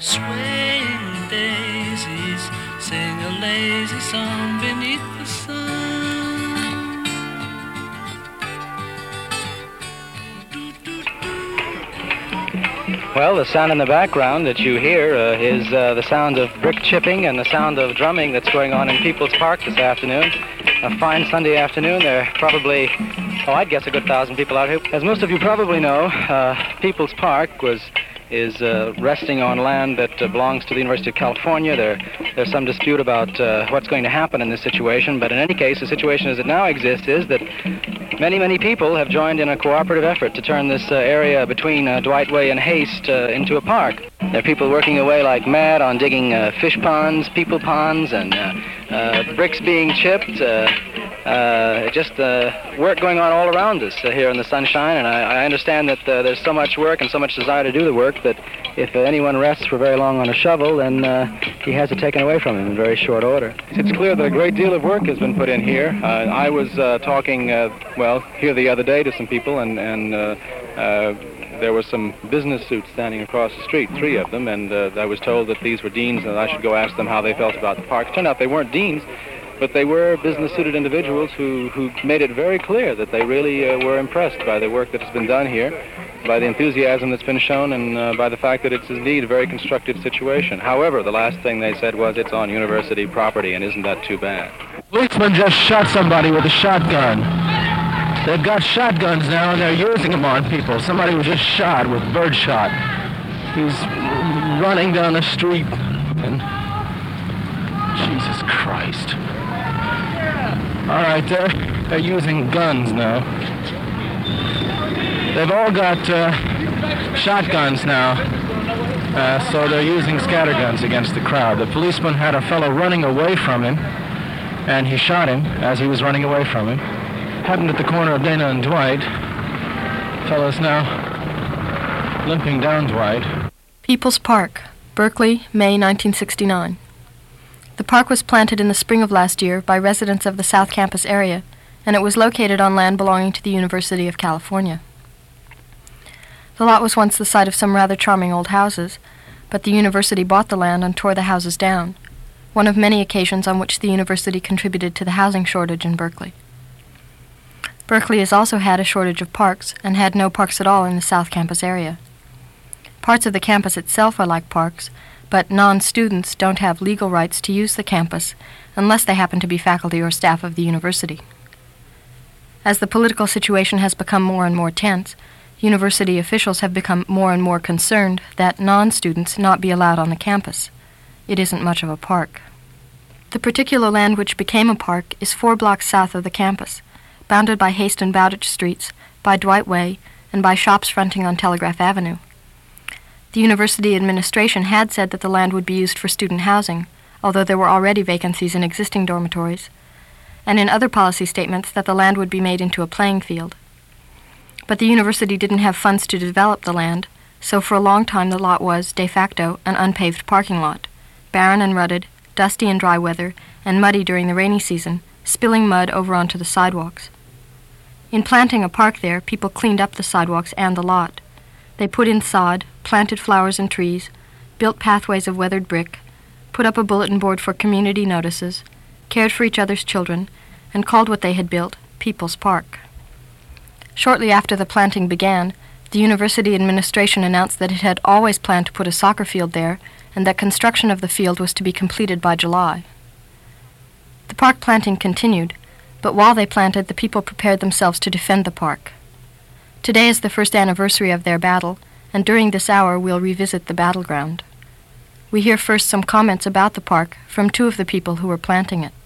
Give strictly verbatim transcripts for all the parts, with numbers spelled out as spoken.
swaying daisies sing a lazy song beneath the sun. Well, the sound in the background that you hear uh, is uh, the sound of brick chipping and the sound of drumming that's going on in People's Park this afternoon. A fine Sunday afternoon. There are probably, oh, I'd guess a good thousand people out here. As most of you probably know, uh, People's Park was is uh, resting on land that uh, belongs to the University of California. There, there's some dispute about uh, what's going to happen in this situation, but in any case, the situation as it now exists is that many, many people have joined in a cooperative effort to turn this uh, area between uh, Dwight Way and Haste uh, into a park. There are people working away like mad on digging uh, fish ponds, people ponds, and uh, uh, bricks being chipped. Uh, uh, just uh, work going on all around us uh, here in the sunshine, and I, I understand that uh, there's so much work and so much desire to do the work that if uh, anyone rests for very long on a shovel, then uh, he has it taken away from him in very short order. It's clear that a great deal of work has been put in here. Uh, I was uh, talking, uh, well, here the other day to some people, and, and uh, uh, there were some business suits standing across the street, three of them, and uh, I was told that these were deans and I should go ask them how they felt about the park. It turned out they weren't deans, but they were business-suited individuals who, who made it very clear that they really uh, were impressed by the work that has been done here, by the enthusiasm that's been shown, and uh, by the fact that it's indeed a very constructive situation. However, the last thing they said was it's on university property, and isn't that too bad? Policeman just shot somebody with a shotgun. They've got shotguns now, and they're using them on people. Somebody was just shot with birdshot. He's running down the street, and Jesus Christ. All right, they're, they're using guns now. They've all got uh, shotguns now, uh, so they're using scatterguns against the crowd. The policeman had a fellow running away from him, and he shot him as he was running away from him. Happened at the corner of Dana and Dwight. Fellow's now limping down Dwight. People's Park, Berkeley, May nineteen sixty-nine. The park was planted in the spring of last year by residents of the South Campus area, and it was located on land belonging to the University of California. The lot was once the site of some rather charming old houses, but the university bought the land and tore the houses down, one of many occasions on which the university contributed to the housing shortage in Berkeley. Berkeley has also had a shortage of parks, and had no parks at all in the South Campus area. Parts of the campus itself are like parks, but non-students don't have legal rights to use the campus unless they happen to be faculty or staff of the university. As the political situation has become more and more tense, university officials have become more and more concerned that non-students not be allowed on the campus. It isn't much of a park. The particular land which became a park is four blocks south of the campus, bounded by Haste and Bowditch Streets, by Dwight Way, and by shops fronting on Telegraph Avenue. The university administration had said that the land would be used for student housing, although there were already vacancies in existing dormitories, and in other policy statements that the land would be made into a playing field. But the university didn't have funds to develop the land, so for a long time the lot was, de facto, an unpaved parking lot, barren and rutted, dusty in dry weather, and muddy during the rainy season, spilling mud over onto the sidewalks. In planting a park there, people cleaned up the sidewalks and the lot. They put in sod, planted flowers and trees, built pathways of weathered brick, put up a bulletin board for community notices, cared for each other's children, and called what they had built People's Park. Shortly after the planting began, the university administration announced that it had always planned to put a soccer field there, and that construction of the field was to be completed by July. The park planting continued, but while they planted, the people prepared themselves to defend the park. Today is the first anniversary of their battle, and during this hour we'll revisit the battleground. We hear first some comments about the park from two of the people who were planting it.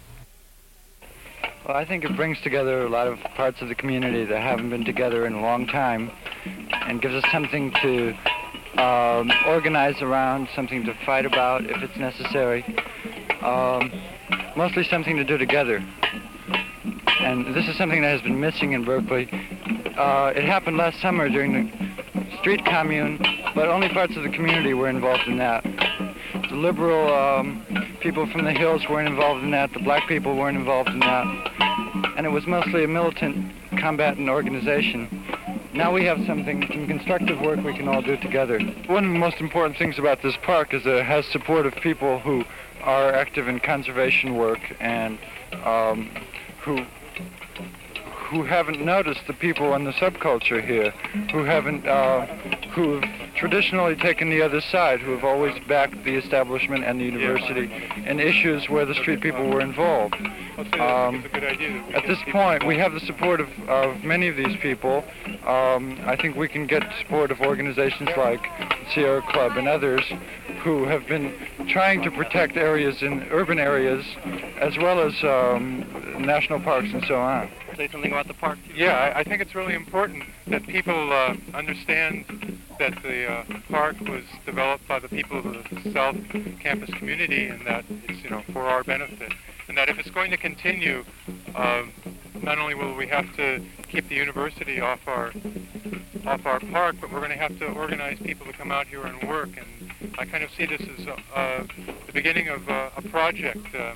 Well, I think it brings together a lot of parts of the community that haven't been together in a long time, and gives us something to um, organize around, something to fight about if it's necessary, um, mostly something to do together. And this is something that has been missing in Berkeley. Uh, it happened last summer during the street commune, but only parts of the community were involved in that. The liberal um, people from the hills weren't involved in that, the black people weren't involved in that, and it was mostly a militant, combatant organization. now we have something, some constructive work we can all do together. One of the most important things about this park is that it has support of people who are active in conservation work and um, who who haven't noticed the people in the subculture here, who haven't, uh, who have traditionally taken the other side, who have always backed the establishment and the university in issues where the street people were involved. Um, at this point, we have the support of, of many of these people. Um, I think we can get support of organizations like Sierra Club and others who have been trying to protect areas in urban areas as well as um, national parks and so on. Say something about the park? Yeah, I, I think it's really important that people uh, understand that the uh, park was developed by the people of the South Campus community and that it's, you know, for our benefit. And that if it's going to continue, uh, not only will we have to keep the university off our off our park, but we're going to have to organize people to come out here and work. And I kind of see this as uh, the beginning of uh, a project, uh,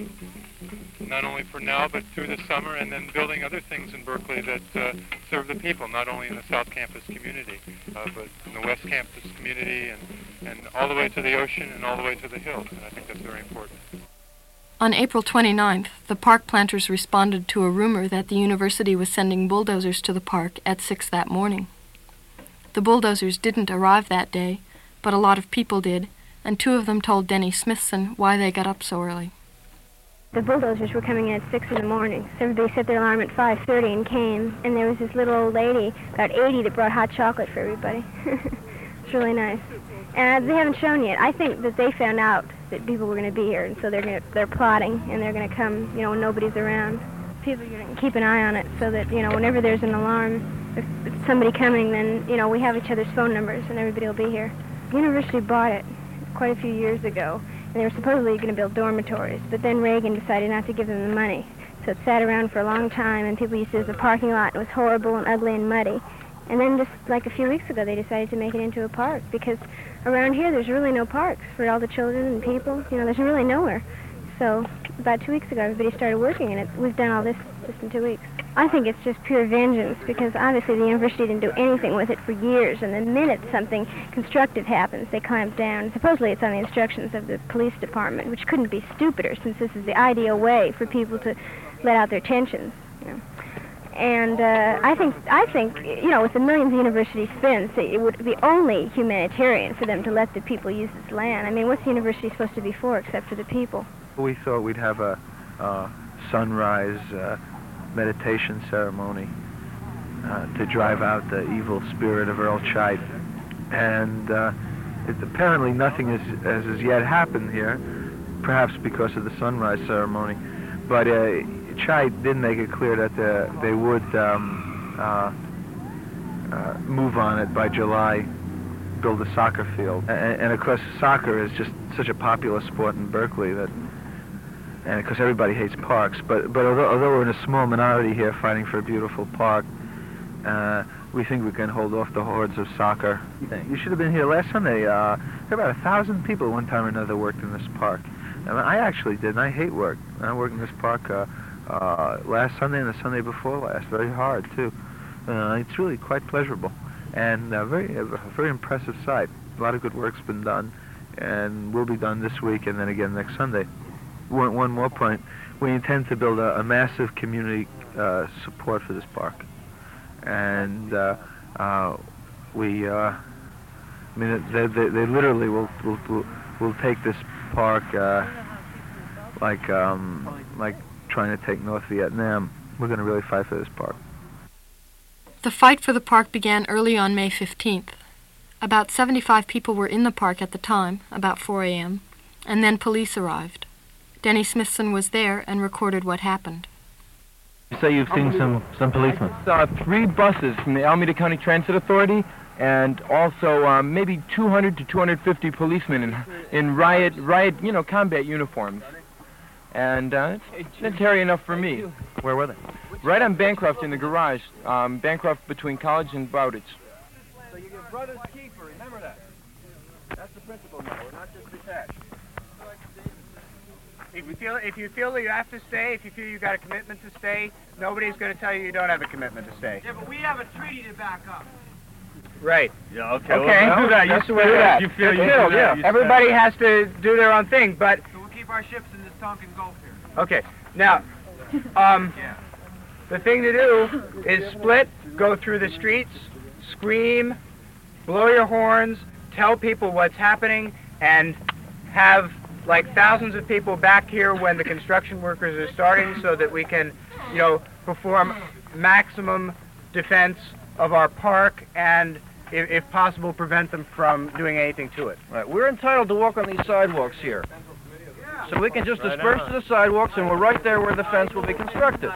not only for now, but through the summer, and then building other things in Berkeley that uh, serve the people, not only in the South Campus community, uh, but in the West Campus community, and, and all the way to the ocean and all the way to the hills. And I think that's very important. On April twenty-ninth, the park planters responded to a rumor that the university was sending bulldozers to the park at six that morning. The bulldozers didn't arrive that day, but a lot of people did, and two of them told Denny Smithson why they got up so early. The bulldozers were coming in at six in the morning, so everybody set their alarm at five thirty and came, and there was this little old lady, about eighty, that brought hot chocolate for everybody. It's really nice. And they haven't shown yet. I think that they found out that people were going to be here, and so they're going to, they're plotting, and they're going to come, you know, when nobody's around. People are going to keep an eye on it so that, you know, whenever there's an alarm, if it's somebody coming, then, you know, we have each other's phone numbers, and everybody will be here. The university bought it quite a few years ago, and they were supposedly going to build dormitories, but then Reagan decided not to give them the money. So it sat around for a long time, and people used it as a parking lot. It was horrible and ugly and muddy. And then just like a few weeks ago, they decided to make it into a park, because around here there's really no parks for all the children and people. You know, there's really nowhere. So about two weeks ago, everybody started working, and it, we've done all this just in two weeks. I think it's just pure vengeance, because obviously the university didn't do anything with it for years, and the minute something constructive happens, they clamp down. Supposedly it's on the instructions of the police department, which couldn't be stupider, since this is the ideal way for people to let out their tensions. You know. And uh, I think, I think, you know, with the millions the university spends, it would be only humanitarian for them to let the people use this land. I mean, what's the university supposed to be for except for the people? We thought we'd have a uh, sunrise uh, meditation ceremony uh, to drive out the evil spirit of Earl Chait. And uh, it, apparently nothing has, has as yet happened here, perhaps because of the sunrise ceremony. But uh, Chait did make it clear that the, they would um, uh, uh, move on it by July, build a soccer field. And, and of course, soccer is just such a popular sport in Berkeley that, and of course everybody hates parks, but, but although, although we're in a small minority here fighting for a beautiful park, uh, we think we can hold off the hordes of soccer. You should have been here last Sunday. Uh, there were about a thousand people one time or another worked in this park. I, mean, I actually did, and I hate work. I worked in this park uh, uh, last Sunday and the Sunday before last, very hard too. Uh, it's really quite pleasurable, and uh, very, a very impressive sight. A lot of good work's been done, and will be done this week and then again next Sunday. One, one more point, we intend to build a, a massive community uh, support for this park. And uh, uh, we, uh, I mean, they, they, they literally will, will, will, will take this park uh, like, um, like trying to take North Vietnam. We're going to really fight for this park. The fight for the park began early on May fifteenth. About seventy-five people were in the park at the time, about four a m, and then police arrived. Denny Smithson was there and recorded what happened. You say you've seen some, some policemen? Uh, three buses from the Alameda County Transit Authority, and also um, maybe two hundred to two hundred fifty policemen in, in riot, riot, you know, combat uniforms. And uh, it's, that's hairy enough for me. Where were they? Right on Bancroft in the garage, um, Bancroft between College and Bowditch. So you're your brother's keeper, remember that. That's the principle now, we're not just detached. If you feel if you feel that you have to stay, if you feel you got a commitment to stay, nobody's going to tell you you don't have a commitment to stay. Yeah, but we have a treaty to back up. Right. Yeah, okay. Okay. Well, do that. You That's the way do it that. is. You feel you That's do it, that. yeah. Everybody has to do their own thing, but... So we'll keep our ships in this Tonkin Gulf here. Okay. Now, um, the thing to do is split, go through the streets, scream, blow your horns, tell people what's happening, and have like thousands of people back here when the construction workers are starting so that we can, you know, perform maximum defense of our park and, if, if possible, prevent them from doing anything to it. Right. We're entitled to walk on these sidewalks here. So we can just Right disperse on. to the sidewalks, and we're right there where the fence will be constructed.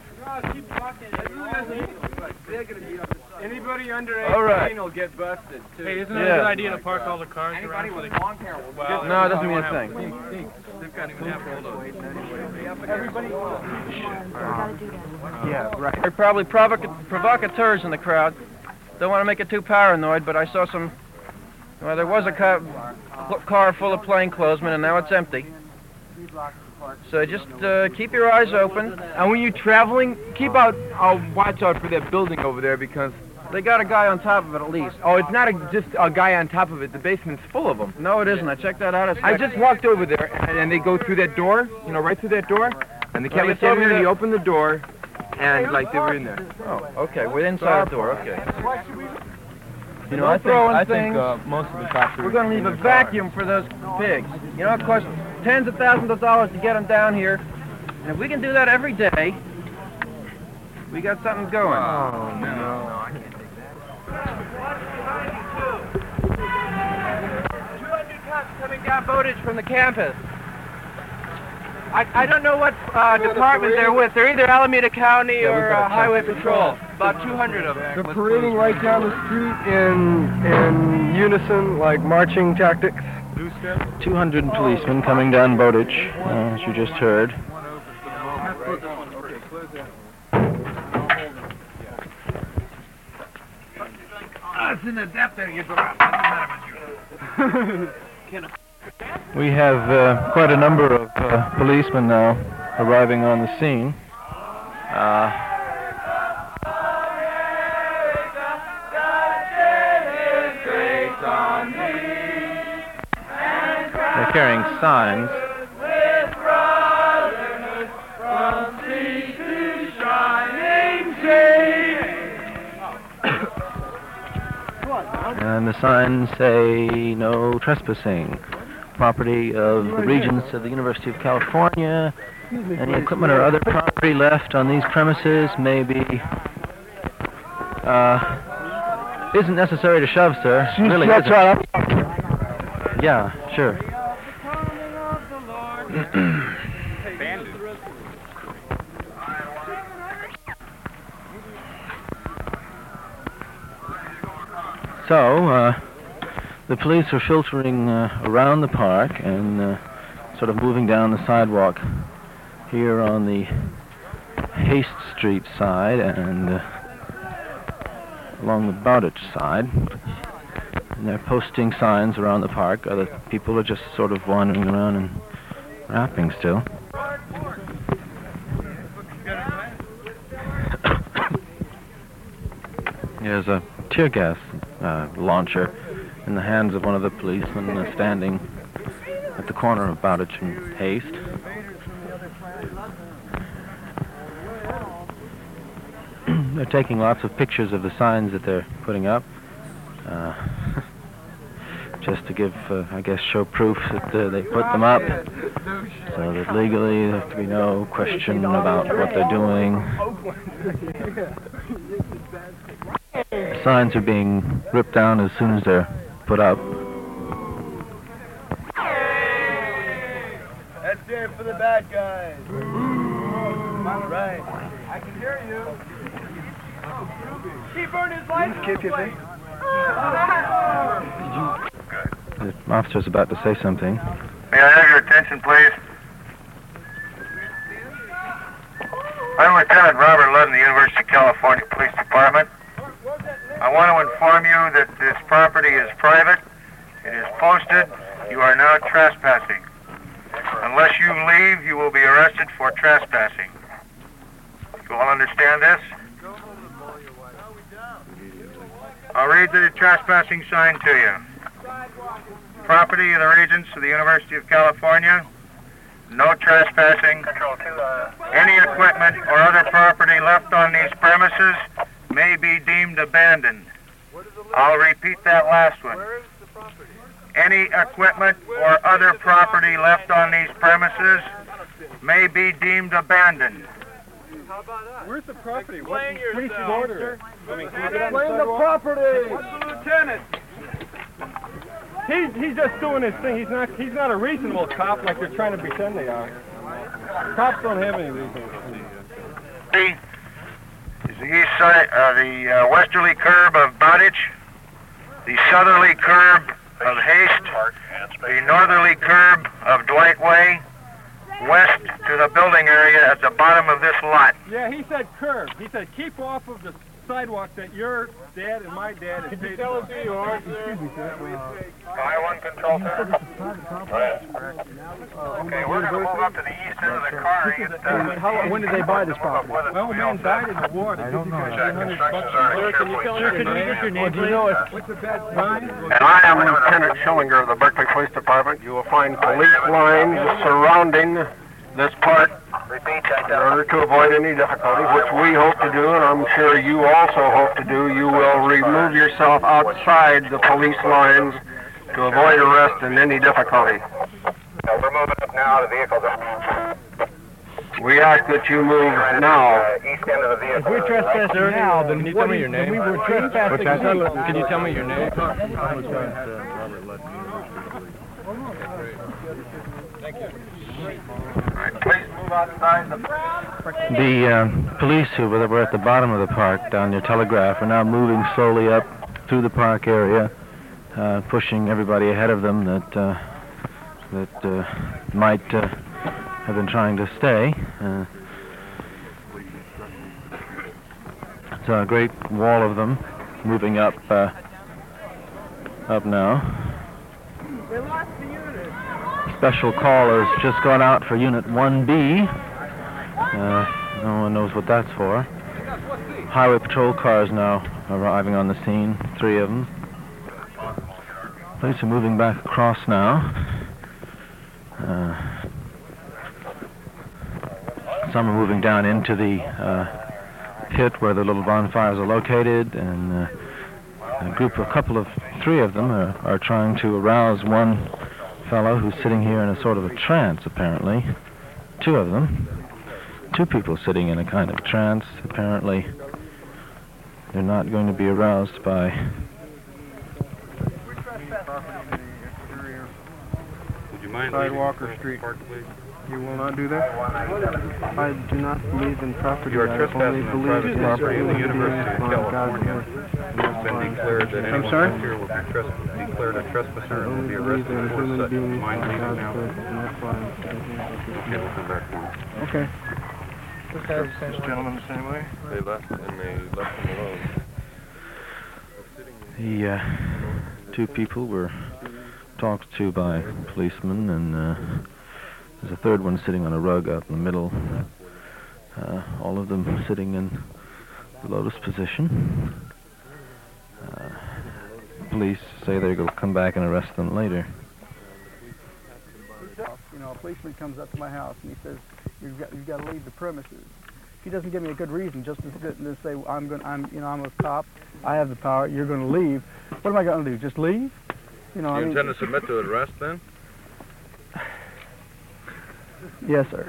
Anybody under All right. eighteen will get busted, too. Hey, isn't Yeah. that a good idea to park all the cars Anybody around? with long hair will Well, No, it doesn't mean a have- thing. They've got to even have bulldogs. Yeah, right. There are probably provoca- provocateurs in the crowd. Don't want to make it too paranoid, but I saw some... Well, there was a ca- car full of plainclothesmen, and now it's empty. So just uh, keep your eyes open. And when you're traveling, keep out, uh, watch out for that building over there because... They got a guy on top of it at least. Oh, it's not a, just a guy on top of it. The basement's full of them. No, it isn't. I checked that out. It's I just walked over there, and, and they go through that door, you know, right through that door. And the Well, you captain told came me in, and he that- opened the door, and, like, they were in there. Oh, okay. We're inside the door. Okay. You know, I think- throwing I things. think, uh, most of the cops We're going to leave a vacuum for those pigs. You know, it costs tens of thousands of dollars to get them down here. And if we can do that every day, we got something going. Oh, no. Coming down Bowditch from the campus. I, I don't know what uh, department they're with. They're either Alameda County Yeah, we've or got uh, a Highway check. Patrol. About two hundred of them. They're parading right down the street in in unison, like marching tactics. two hundred policemen coming down Bowditch, uh, as you just heard. We have uh, quite a number of uh, policemen now arriving on the scene. Uh, they're carrying signs. And the signs say no trespassing. Property of the Regents of the University of California. Any equipment or other property left on these premises may be... Uh, isn't necessary to shove, sir. Really That's isn't. right. Yeah, sure. So, uh, the police are filtering uh, around the park and uh, sort of moving down the sidewalk here on the Haste Street side and uh, along the Bowditch side. And they're posting signs around the park. Other people are just sort of wandering around and rapping still. There's a tear gas uh, launcher in the hands of one of the policemen uh, standing at the corner of Bowditch and Haste. They're taking lots of pictures of the signs that they're putting up, uh, just to give, uh, I guess, show proof that uh, they put them up, so that legally there can be no question about what they're doing. Signs are being ripped down as soon as they're put up. That's it for the bad guys. Right. I can hear you. He burned his license plate. The officer's about to say something. May I have your attention, please? I'm Lieutenant Robert Ludden, the University of California Police Department. I want to inform you that this property is private. It is posted. You are now trespassing. Unless you leave, you will be arrested for trespassing. You all understand this? I'll read the trespassing sign to you. Property of the Regents of the University of California. No trespassing. Any equipment or other property left on these premises may be deemed abandoned. I'll repeat that last one. Any equipment or other property left on these premises may be deemed abandoned. Where's the property? Explain What's the yourself, order? I mean, Explain the property. What's the lieutenant? He's he's just doing his thing. He's not he's not a reasonable cop like they're trying to pretend they are. Cops don't have any reason. Is the east side, uh, the uh, westerly curb of Bowditch, the southerly curb of Haste, the northerly curb of Dwight Way, west to the building area at the bottom of this lot. Yeah, he said curb. He said keep off of the sidewalk that your dad and my dad is. Can you tell us who you are, sir? Excuse me, sir. I one control center. Okay, we're going to move up to the east end of the car and get uh, How, when did they buy this property? Well, man died in the war. I don't know. Sir, can you tell us your name? Do you know it? What's the bad sign? And I am Lieutenant Schillinger of the Berkeley Police Department. You will find police lines surrounding this park in order to avoid any difficulties, which we hope to do, and I'm sure you also hope to do. You will remove yourself outside the police lines to avoid arrest and any difficulty. we're moving up now to the vehicle. We ask that you move now. East end of the vehicle. If we trespass now, then Can you what tell me is- your name? We were trespassing. Can you tell me your name? The uh, police who were were at the bottom of the park down near Telegraph are now moving slowly up through the park area, uh, pushing everybody ahead of them that uh, that uh, might uh, have been trying to stay. Uh, it's a great wall of them moving up uh, up now. They lost the unit. Special call has just gone out for Unit one B. Uh, no one knows what that's for. Highway patrol cars now arriving on the scene, three of them. Police are moving back across now. Uh, some are moving down into the uh, pit where the little bonfires are located, and uh, a group, a couple of, three of them are, are trying to arouse one fellow who's sitting here in a sort of a trance, apparently. Two of them. Two people sitting in a kind of trance. Apparently, they're not going to be aroused by... Would you mind Sidewalk or leaving street? Park, please? You will not do that? I do not believe in property. You are I trespassing only on believe private in property in the obedience University of upon God's California. word. It's been declared that I'm anyone sorry? who's here will be tres- declared a trespasser and will be Only believe arrested in for human such. beings Mind upon leaving God's now? word, and that's why I'm sitting here. Okay, we'll come back for you. Okay. This gentleman the same way? They left, and they left him alone. The uh, two people were talked to by policemen, and uh, there's a third one sitting on a rug out in the middle. Uh, all of them sitting in the lotus position. Uh, police say they're going to come back and arrest them later. You know, a policeman comes up to my house and he says, "You've got, you've got to leave the premises." He doesn't give me a good reason, just to sit and say, well, "I'm going, I'm, you know, I'm a cop. I have the power. You're going to leave." What am I going to do? Just leave? You know, Do I you mean, intend to submit to arrest then? Yes, sir.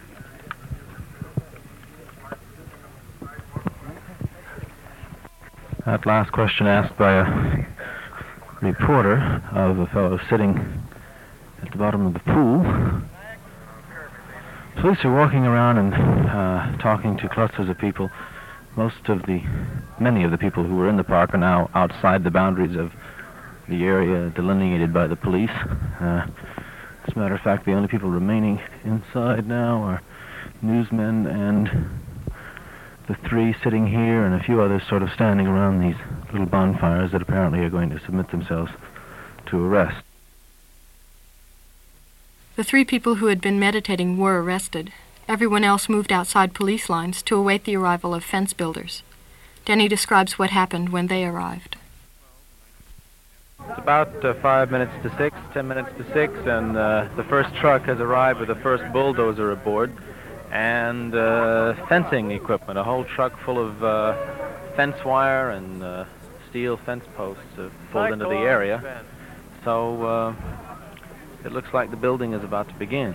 That last question asked by a reporter of a fellow sitting at the bottom of the pool. Police are walking around and uh, talking to clusters of people. Most of the, many of the people who were in the park are now outside the boundaries of the area delineated by the police. Uh, as a matter of fact, the only people remaining inside now are newsmen and the three sitting here and a few others sort of standing around these little bonfires that apparently are going to submit themselves to arrest. The three people who had been meditating were arrested. Everyone else moved outside police lines to await the arrival of fence builders. Denny describes what happened when they arrived. It's about uh, five minutes to six, ten minutes to six, and uh, the first truck has arrived with the first bulldozer aboard and uh, fencing equipment, a whole truck full of uh, fence wire and uh, steel fence posts uh, pulled into the area. So uh, it looks like the building is about to begin.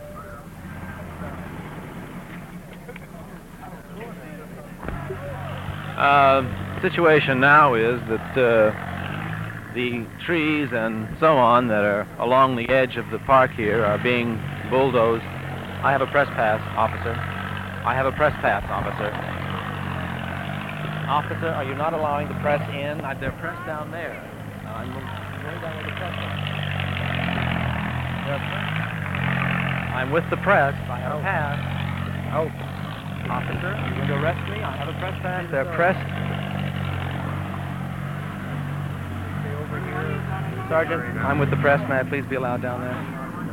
Uh, situation now is that uh, the trees and so on that are along the edge of the park here are being bulldozed. I have a press pass, officer. I have a press pass, officer. Officer, are you not allowing the press in? Uh, they're pressed down there. Uh, I'm going down with the press. I'm with the press. I have a pass. Oh. Officer, are you going to arrest me? I have a press pass. They're pressed. Sergeant, I'm with the press. May I please be allowed down there?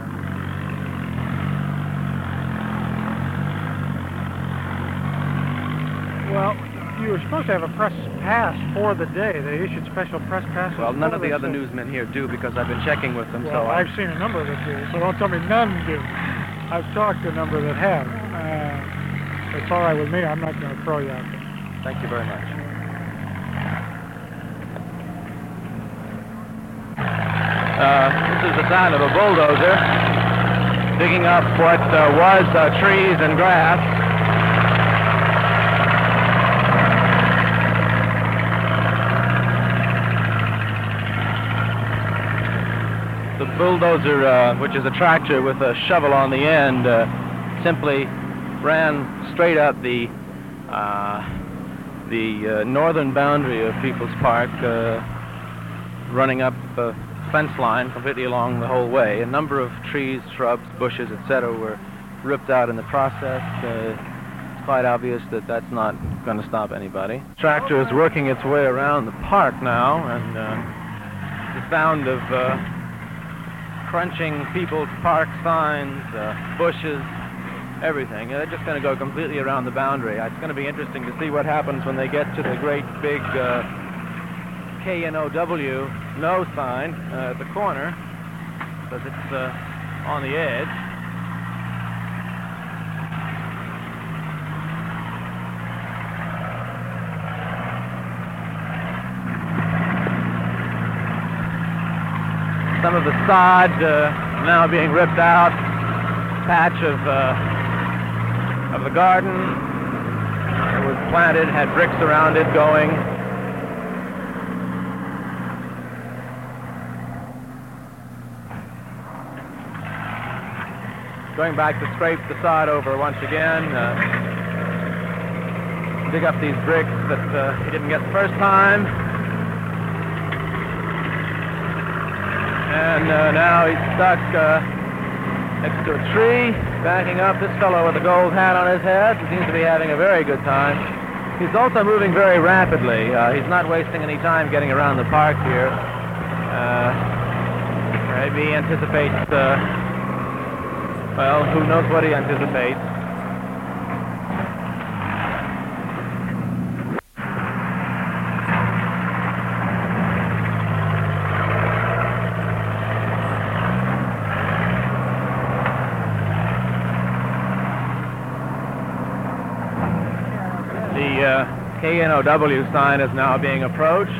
Well, you were supposed to have a press pass for the day. They issued special press passes. Well, none of the this, other so- newsmen here do because I've been checking with them. Well, so I've seen a number of them do, so don't tell me none do. I've talked to a number that have. Uh, it's all right with me. I'm not going to throw you out there. Thank you very much. Uh, this is the sound of a bulldozer digging up what uh, was uh, trees and grass. The bulldozer, uh, which is a tractor with a shovel on the end, uh, simply ran straight up the uh, the uh, northern boundary of People's Park, uh, running up a fence line completely along the whole way. A number of trees, shrubs, bushes, et cetera were ripped out in the process. Uh, it's quite obvious that that's not going to stop anybody. The tractor is working its way around the park now, and uh, the sound of uh, crunching People's Park signs, uh, bushes, everything. They're just going to go completely around the boundary. It's going to be interesting to see what happens when they get to the great big uh, K N O W no sign uh, at the corner, because it's uh, on the edge. Some of the sod uh, now being ripped out, patch of uh, of the garden. It was planted, had bricks around it going. Going back to scrape the sod over once again. Uh, dig up these bricks that uh, he didn't get the first time. And uh, now he's stuck uh, next to a tree, backing up. This fellow with the gold hat on his head seems to be having a very good time. He's also moving very rapidly. Uh, he's not wasting any time getting around the park here. Uh, maybe he anticipates, uh, well, who knows what he anticipates. The uh, K N O W sign is now being approached.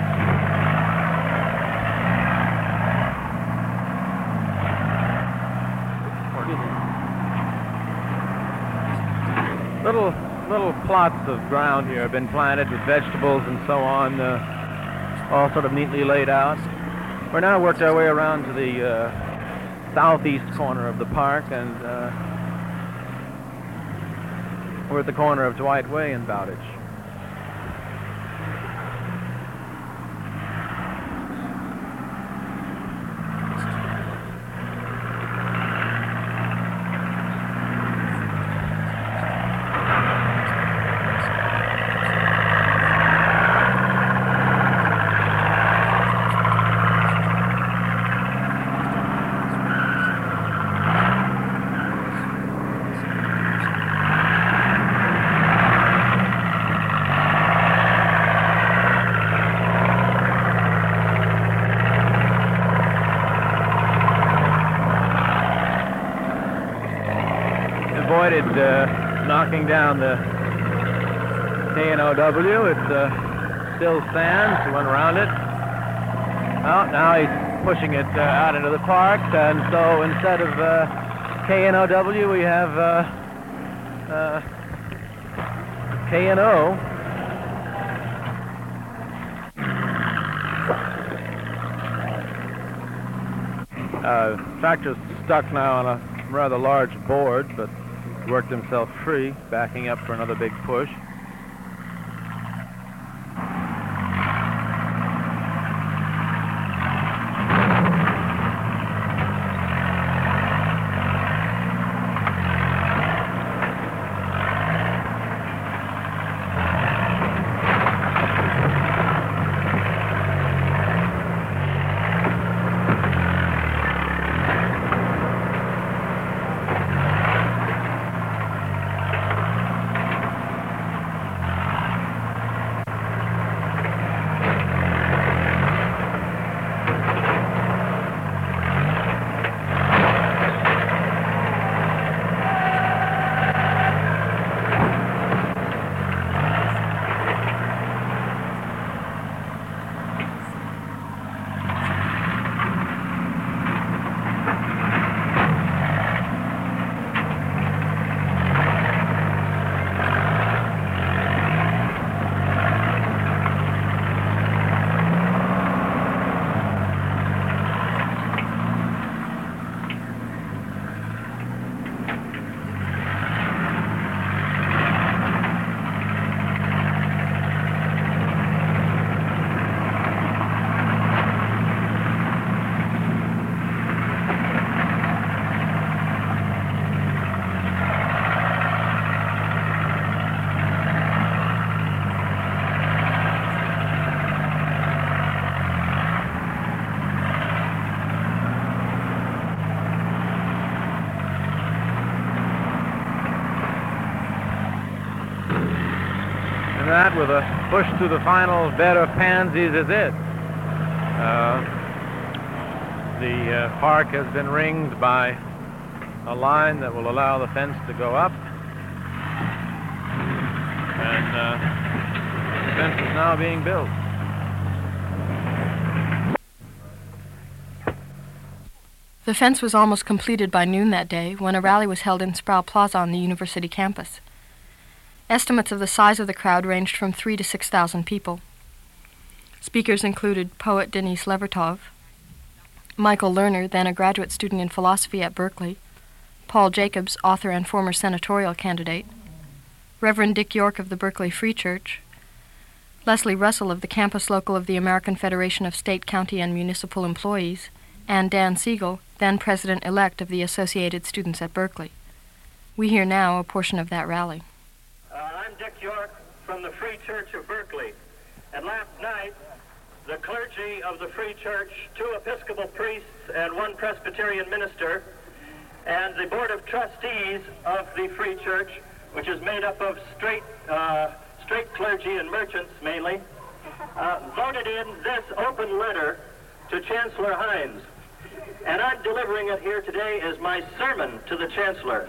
Little little plots of ground here have been planted with vegetables and so on, uh, all sort of neatly laid out. We're now worked our way around to the uh, southeast corner of the park, and uh, we're at the corner of Dwight Way and Bowditch. started uh, knocking down the K N O W. It uh, still stands. He went around it. Well, now he's pushing it uh, out into the park, and so instead of uh, K N O W, we have uh, uh, K N O. Uh, tractor's stuck now on a rather large board, but he's worked himself free, backing up for another big push. That with a push to the final bed of pansies is it. Uh, the uh, park has been ringed by a line that will allow the fence to go up, and uh, the fence is now being built. The fence was almost completed by noon that day when a rally was held in Sproul Plaza on the university campus. Estimates of the size of the crowd ranged from three to six thousand people. Speakers included poet Denis Levertov, Michael Lerner, then a graduate student in philosophy at Berkeley, Paul Jacobs, author and former senatorial candidate, Reverend Dick York of the Berkeley Free Church, Leslie Russell of the campus local of the American Federation of State, County, and Municipal Employees, and Dan Siegel, then president-elect of the Associated Students at Berkeley. We hear now a portion of that rally. I'm Dick York from the Free Church of Berkeley, and last night the clergy of the Free Church, two Episcopal priests and one Presbyterian minister, and the Board of Trustees of the Free Church, which is made up of straight, uh, straight clergy and merchants mainly, uh, voted in this open letter to Chancellor Hines, and I'm delivering it here today as my sermon to the Chancellor.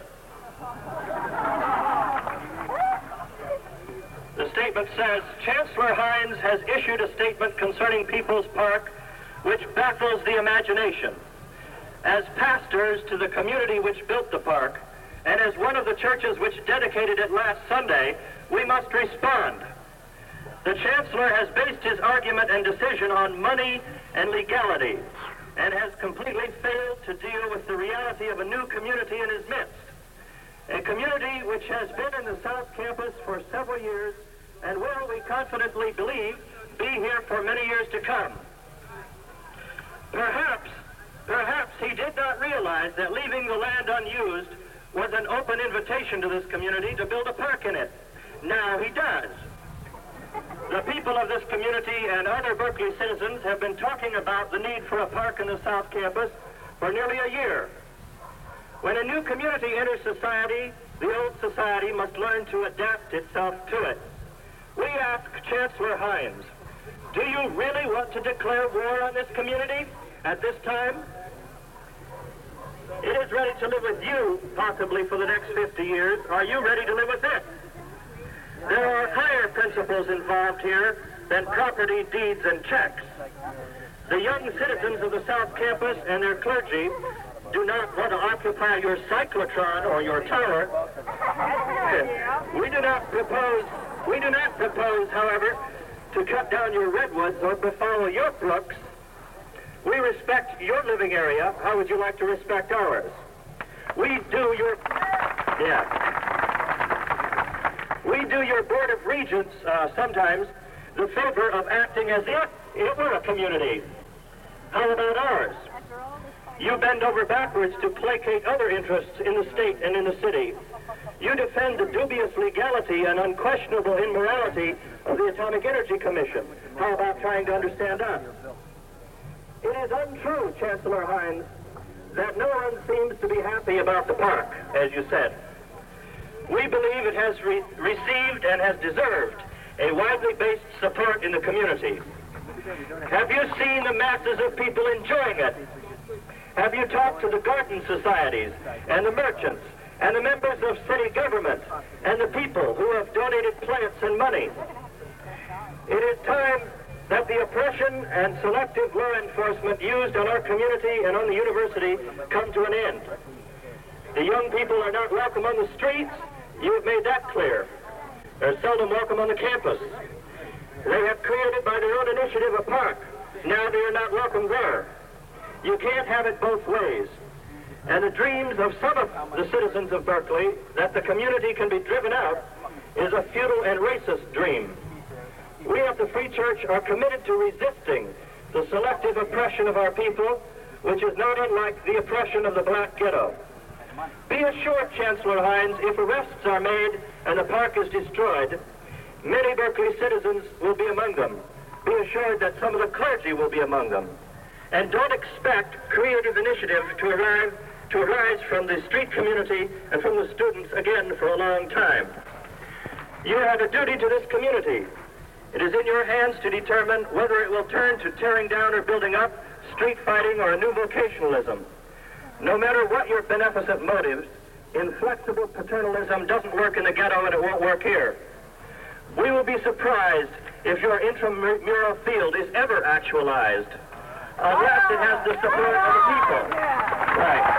The statement says, Chancellor Hines has issued a statement concerning People's Park which baffles the imagination. As pastors to the community which built the park, and as one of the churches which dedicated it last Sunday, we must respond. The Chancellor has based his argument and decision on money and legality, and has completely failed to deal with the reality of a new community in his midst. A community which has been in the South Campus for several years and will, we confidently believe, be here for many years to come. Perhaps, perhaps he did not realize that leaving the land unused was an open invitation to this community to build a park in it. Now he does. The people of this community and other Berkeley citizens have been talking about the need for a park in the South Campus for nearly a year. When a new community enters society, the old society must learn to adapt itself to it. We ask Chancellor Hines, do you really want to declare war on this community at this time? It is ready to live with you, possibly for the next fifty years. Are you ready to live with it? There are higher principles involved here than property, deeds, and checks. The young citizens of the South Campus and their clergy do not want to occupy your cyclotron or your tower. We do not propose, we do not propose, however, to cut down your redwoods or befoul your brooks. We respect your living area. How would you like to respect ours? We do your, yeah. We do your Board of Regents uh, sometimes the favor of acting as if it were a community. How about ours? You bend over backwards to placate other interests in the state and in the city. You defend the dubious legality and unquestionable immorality of the Atomic Energy Commission. How about trying to understand us? It is untrue, Chancellor Hines, that no one seems to be happy about the park, as you said. We believe it has re received and has deserved a widely based support in the community. Have you seen the masses of people enjoying it? Have you talked to the garden societies and the merchants and the members of city government and the people who have donated plants and money? It is time that the oppression and selective law enforcement used on our community and on the university come to an end. The young people are not welcome on the streets. You have made that clear. They're seldom welcome on the campus. They have created by their own initiative a park. Now they are not welcome there. You can't have it both ways. And the dreams of some of the citizens of Berkeley that the community can be driven out is a futile and racist dream. We at the Free Church are committed to resisting the selective oppression of our people, which is not unlike the oppression of the black ghetto. Be assured, Chancellor Hines, if arrests are made and the park is destroyed, many Berkeley citizens will be among them. Be assured that some of the clergy will be among them. And don't expect creative initiative to arrive, to arise from the street community and from the students again for a long time. You have a duty to this community. It is in your hands to determine whether it will turn to tearing down or building up, street fighting, or a new vocationalism. No matter what your beneficent motives, inflexible paternalism doesn't work in the ghetto and it won't work here. We will be surprised if your intramural field is ever actualized, unless it has the support of the people. Right.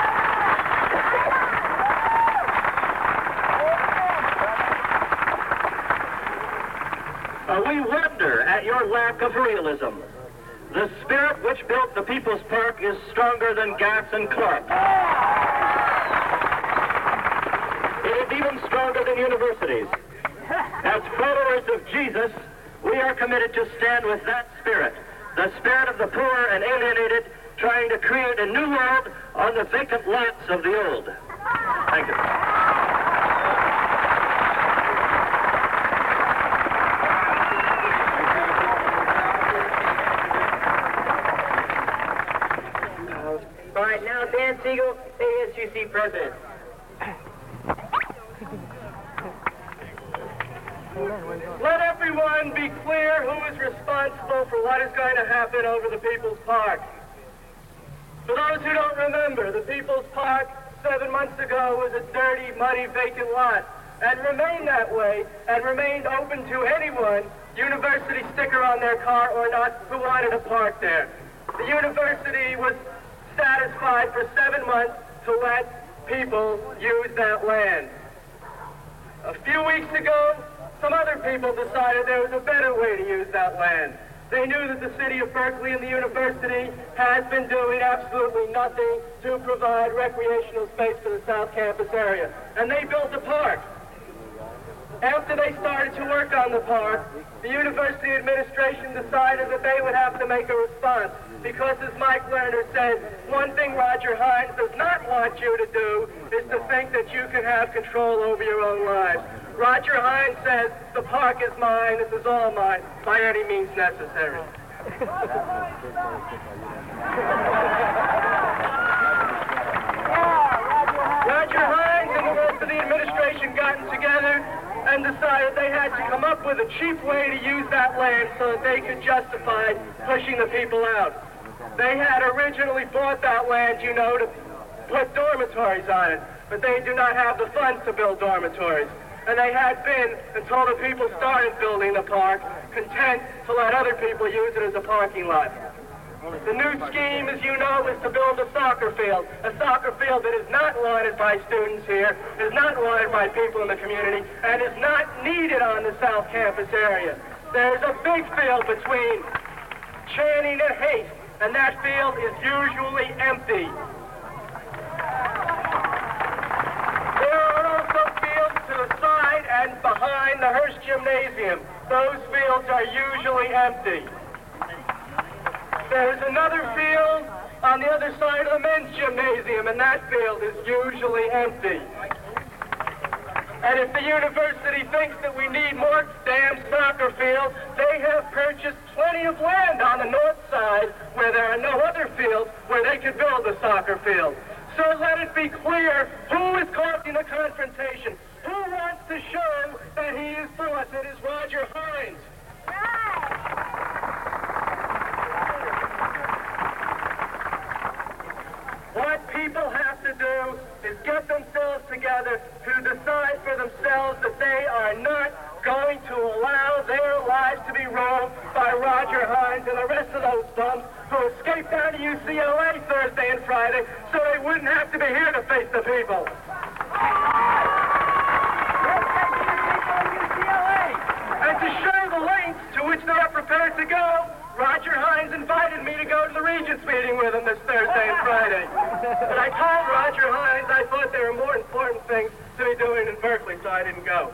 Uh, we wonder at your lack of realism. The spirit which built the People's Park is stronger than gas and clubs. It is even stronger than universities. As followers of Jesus, we are committed to stand with that spirit, the spirit of the poor and alienated, trying to create a new world on the vacant lots of the old. Thank you. All right, now Dan Siegel, A S U C president. Let everyone be clear who is responsible for what is going to happen over the People's Park. For those who don't remember, the People's Park seven months ago was a dirty, muddy, vacant lot, and remained that way, and remained open to anyone, university sticker on their car or not, who wanted to park there. The university was satisfied for seven months to let people use that land. A few weeks ago, some other people decided there was a better way to use that land. They knew that the city of Berkeley and the university has been doing absolutely nothing to provide recreational space for the South Campus area. And they built a park. After they started to work on the park, the university administration decided that they would have to make a response. Because, as Mike Lerner said, one thing Roger Hines does not want you to do is to think that you can have control over your own lives. Roger Hines says, the park is mine, this is all mine, by any means necessary. Roger Hines and the rest of the administration gotten together and decided they had to come up with a cheap way to use that land so that they could justify pushing the people out. They had originally bought that land, you know, to put dormitories on it, but they do not have the funds to build dormitories. And they had been, until the people started building the park, content to let other people use it as a parking lot. The new scheme, as you know, is to build a soccer field, a soccer field that is not wanted by students here, is not wanted by people in the community, and is not needed on the South Campus area. There's a big field between Channing and Haste, and that field is usually empty. There are also fields to the side and behind the Hearst Gymnasium. Those fields are usually empty. There's another field on the other side of the men's gymnasium, and that field is usually empty. And if the university thinks that we need more damn soccer fields, they have purchased plenty of land on the north side where there are no other fields where they could build a soccer field. So let it be clear who is causing the confrontation. Who wants to show that he is boss? It is Roger Hines. What people have to do is get themselves together to decide for themselves that they are not going to allow their lives to be ruined by Roger Hines and the rest of those bums who escaped down to U C L A Thursday and Friday so they wouldn't have to be here to face the people. And to show the lengths to which they are prepared to go, Roger Hines invited me to go to the Regents meeting with him this Thursday and Friday. But I told Roger Hines I thought there were more important things to be doing in Berkeley, so I didn't go.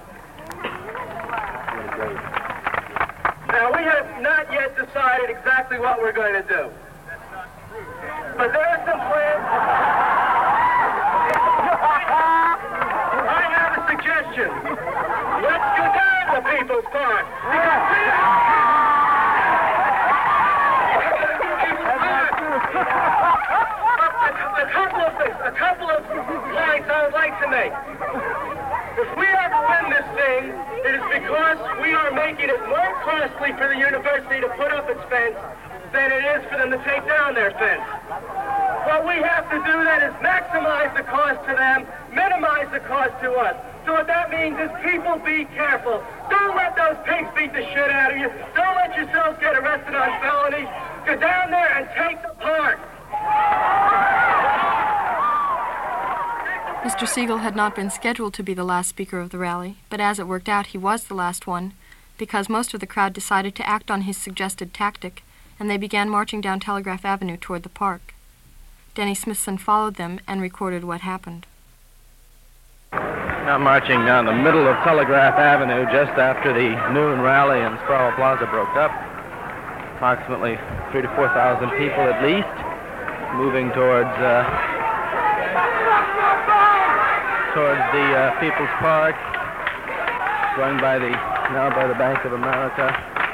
Now, we have not yet decided exactly what we're going to do. But there are some plans. I have a suggestion. Let's go down to People's Park. A couple of things, a couple of points I would like to make. If we ever win this thing, it is because we are making it more costly for the university to put up its fence than it is for them to take down their fence. What we have to do then is maximize the cost to them, minimize the cost to us. So what that means is people be careful. Don't let those pigs beat the shit out of you. Don't let yourselves get arrested on felonies. Go down there and take the park. Mister Siegel had not been scheduled to be the last speaker of the rally, but as it worked out, he was the last one, because most of the crowd decided to act on his suggested tactic, and they began marching down Telegraph Avenue toward the park. Denny Smithson followed them and recorded what happened. Now marching down the middle of Telegraph Avenue just after the noon rally in Sproul Plaza broke up. Approximately three to four thousand people at least, moving towards uh, towards the uh, People's Park, going by the now by the Bank of America,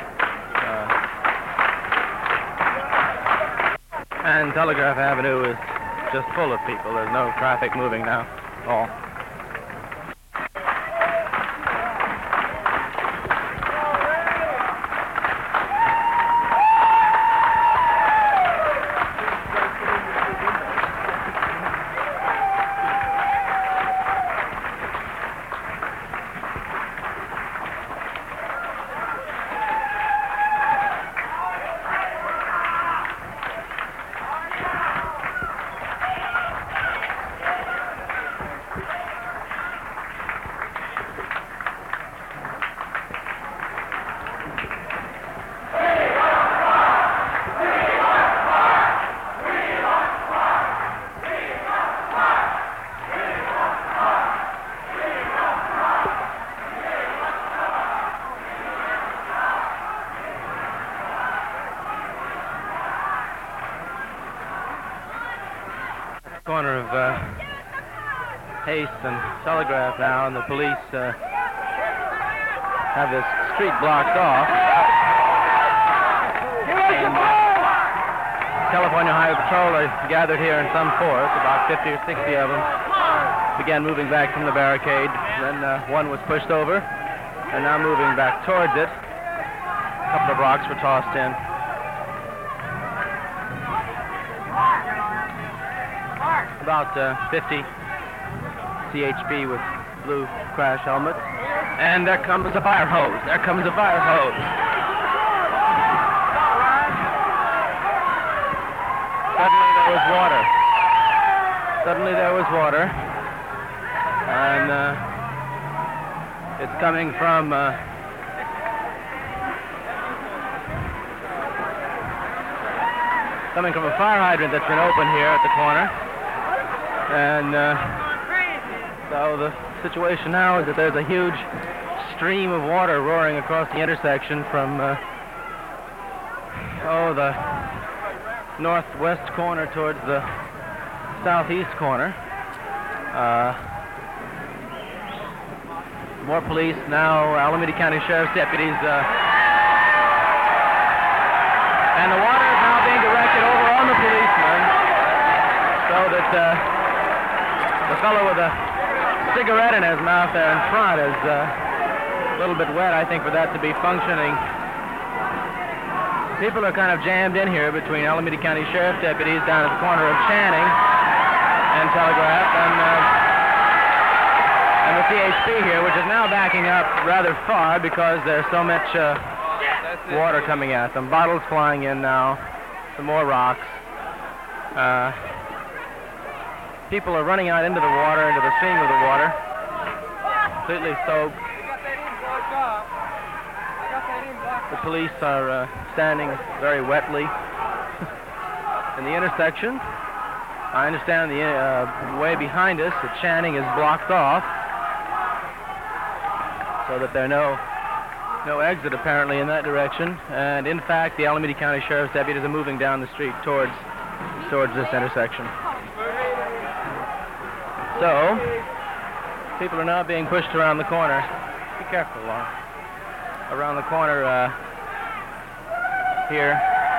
uh, and Telegraph Avenue is just full of people. There's no traffic moving now at all. Corner of uh, Haste and Telegraph now, and the police uh, have this street blocked off. And California Highway Patrol are gathered here in some force, about fifty or sixty of them, began moving back from the barricade. Then uh, one was pushed over, and now moving back towards it. A couple of rocks were tossed in. about uh, fifty C H P with blue crash helmets. And there comes a fire hose. There comes a fire hose. Suddenly there was water. Suddenly there was water. And uh, it's coming from... Uh, coming from a fire hydrant that's been open here at the corner. And uh, so the situation now is that there's a huge stream of water roaring across the intersection from, uh, oh, the northwest corner towards the southeast corner. Uh, more police now, Alameda County Sheriff's deputies, uh, and the water is now being directed over on the policemen so that uh, the fellow with a cigarette in his mouth there in front is uh, a little bit wet, I think, for that to be functioning. People are kind of jammed in here between Alameda County Sheriff's deputies down at the corner of Channing and Telegraph and, uh, and the C H P here, which is now backing up rather far because there's so much uh, water coming at them. Bottles flying in now, some more rocks. Uh, people are running out into the water, into the stream of the water, completely soaked. The police are uh, standing very wetly in the intersection. I understand the uh, way behind us at Channing is blocked off so that there are no No exit apparently in that direction, and in fact the Alameda County Sheriff's deputies are moving down the street towards towards this intersection. So people are now being pushed around the corner. Be careful, Laura. Around the corner uh, here.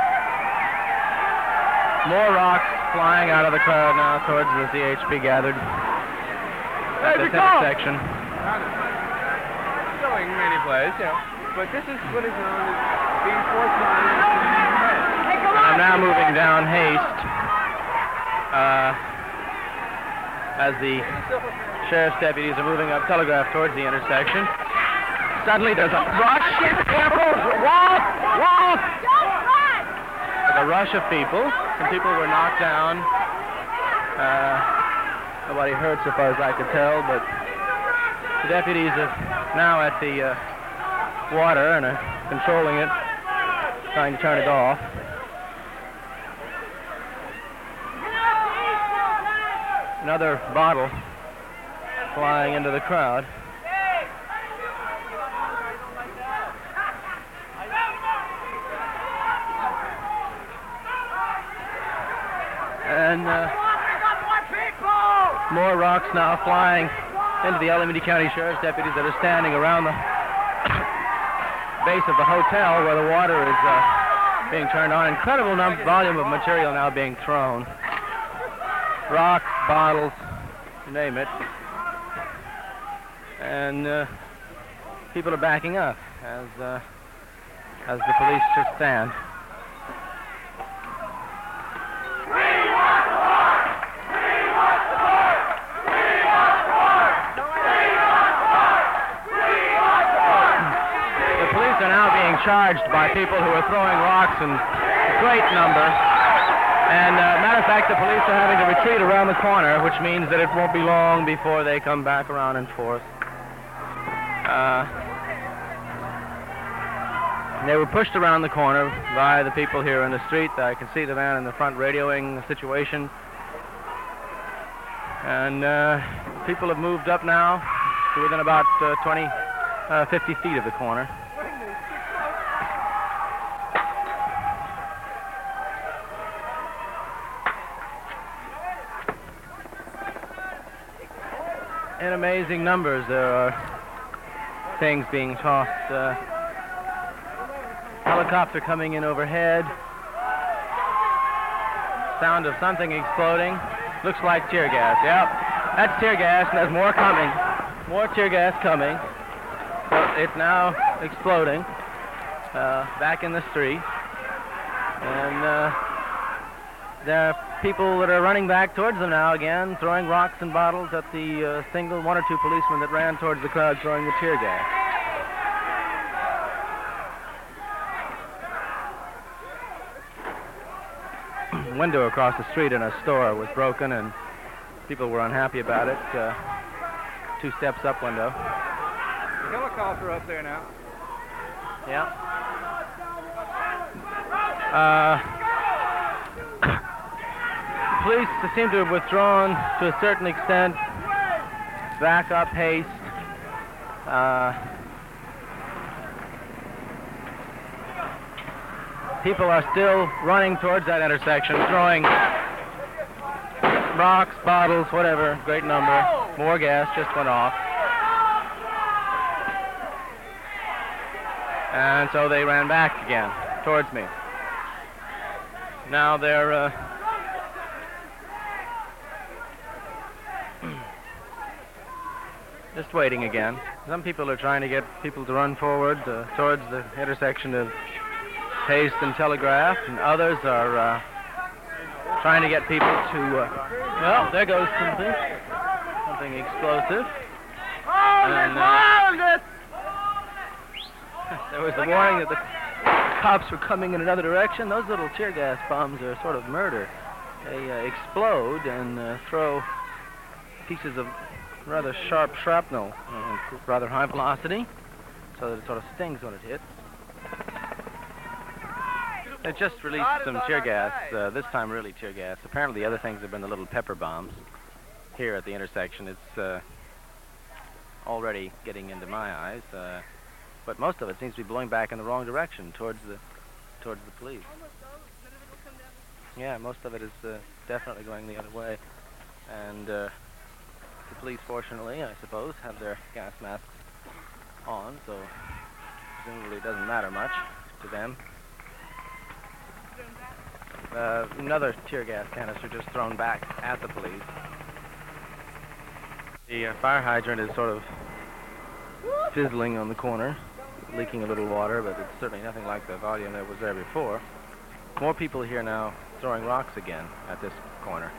More rocks flying out of the crowd now towards the C H P gathered at this intersection. Showing many plays, yeah. But this is what is known as being fortunate. I'm now moving down Haste uh, as the sheriff's deputies are moving up Telegraph towards the intersection. Suddenly there's a rush. Careful! Walk! Walk! There's a rush of people. Some people were knocked down. Uh, nobody hurt so far as I could tell, but the deputies are now at the uh, water and are controlling it, trying to turn it off. Another bottle flying into the crowd. And uh, more rocks now flying into the Alameda County Sheriff's deputies that are standing around the base of the hotel where the water is uh, being turned on. Incredible num volume of material now being thrown. Rocks, bottles, you name it. And uh, people are backing up as, uh, as the police just stand. Are now being charged by people who are throwing rocks in great number. And uh, matter of fact, the police are having to retreat around the corner, which means that it won't be long before they come back around in force. Uh, they were pushed around the corner by the people here in the street. I can see the man in the front radioing the situation. And uh, people have moved up now to within about uh, twenty, uh, fifty feet of the corner. In amazing numbers, there are things being tossed. Uh, helicopter coming in overhead. Sound of something exploding. Looks like tear gas. Yep, that's tear gas, and there's more coming. More tear gas coming. So it's now exploding uh, back in the street. And uh, there are people that are running back towards them now again, throwing rocks and bottles at the uh, single one or two policemen that ran towards the crowd throwing the tear gas. Window across the street in a store was broken and people were unhappy about it. Uh, two steps up window. Helicopter up there now. Yeah. Uh, police seem to have withdrawn to a certain extent. Back up haste. Uh, people are still running towards that intersection, throwing rocks, bottles, whatever, great number. More gas just went off. And so they ran back again towards me. Now they're uh, just waiting again. Some people are trying to get people to run forward uh, towards the intersection of Haste and Telegraph, and others are uh, trying to get people to, uh, well, there goes something, something explosive. And, uh, there was the warning that the cops were coming in another direction. Those little tear gas bombs are sort of murder. They uh, explode and uh, throw pieces of rather sharp shrapnel, uh, rather high velocity, so that it sort of stings when it hits. They just released some tear gas, uh, this time really tear gas. Apparently the other things have been the little pepper bombs. Here at the intersection, it's uh, already getting into my eyes, uh, but most of it seems to be blowing back in the wrong direction, towards the, towards the police. Yeah, most of it is uh, definitely going the other way. And uh, the police, fortunately, I suppose, have their gas masks on, so presumably it doesn't matter much to them. Uh, another tear gas canister just thrown back at the police. The uh, fire hydrant is sort of fizzling on the corner, leaking a little water, but it's certainly nothing like the volume that was there before. More people here now throwing rocks again at this corner.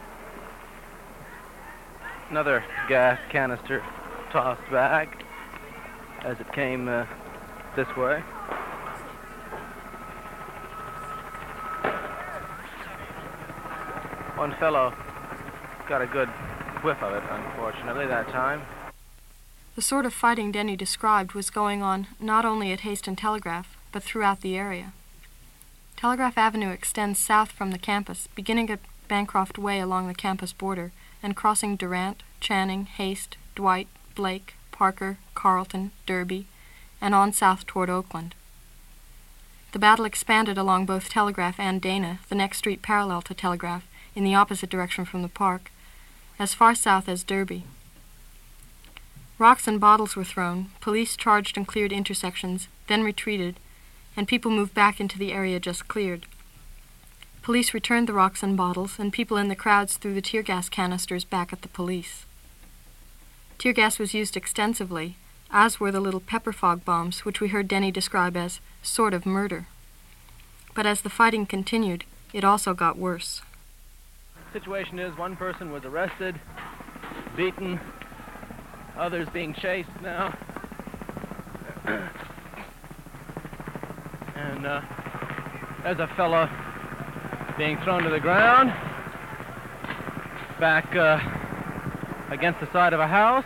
Another gas canister tossed back as it came uh, this way. One fellow got a good whiff of it, unfortunately, that time. The sort of fighting Denny described was going on not only at Haste and Telegraph, but throughout the area. Telegraph Avenue extends south from the campus, beginning at Bancroft Way along the campus border, and crossing Durant, Channing, Haste, Dwight, Blake, Parker, Carlton, Derby, and on south toward Oakland. The battle expanded along both Telegraph and Dana, the next street parallel to Telegraph, in the opposite direction from the park, as far south as Derby. Rocks and bottles were thrown, police charged and cleared intersections, then retreated, and people moved back into the area just cleared. Police returned the rocks and bottles, and people in the crowds threw the tear gas canisters back at the police. Tear gas was used extensively, as were the little pepper fog bombs, which we heard Denny describe as sort of murder. But as the fighting continued, it also got worse. The situation is one person was arrested, beaten, others being chased now. And uh, there's a fellow being thrown to the ground, back uh, against the side of a house.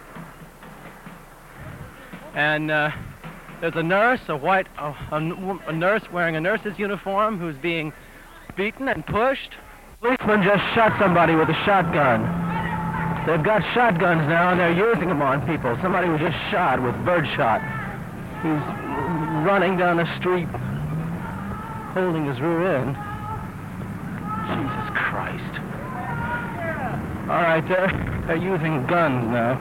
And uh, there's a nurse, a white, uh, a, a nurse wearing a nurse's uniform who's being beaten and pushed. Policeman just shot somebody with a shotgun. They've got shotguns now, and they're using them on people. Somebody was just shot with birdshot. He's running down the street, holding his rear end. Jesus Christ. All right, they're, they're using guns now.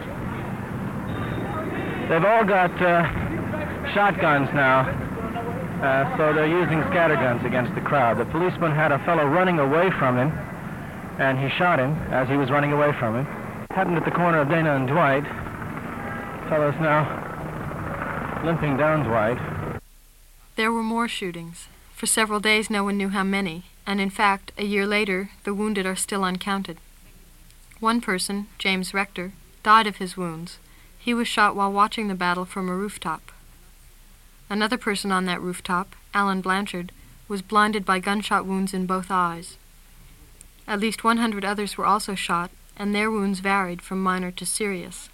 They've all got uh, shotguns now. Uh, so they're using scatterguns against the crowd. The policeman had a fellow running away from him, and he shot him as he was running away from him. Happened at the corner of Dana and Dwight. Fellow's now limping down Dwight. There were more shootings. For several days no one knew how many, and in fact, a year later, the wounded are still uncounted. One person, James Rector, died of his wounds. He was shot while watching the battle from a rooftop. Another person on that rooftop, Alan Blanchard, was blinded by gunshot wounds in both eyes. At least one hundred others were also shot, and their wounds varied from minor to serious.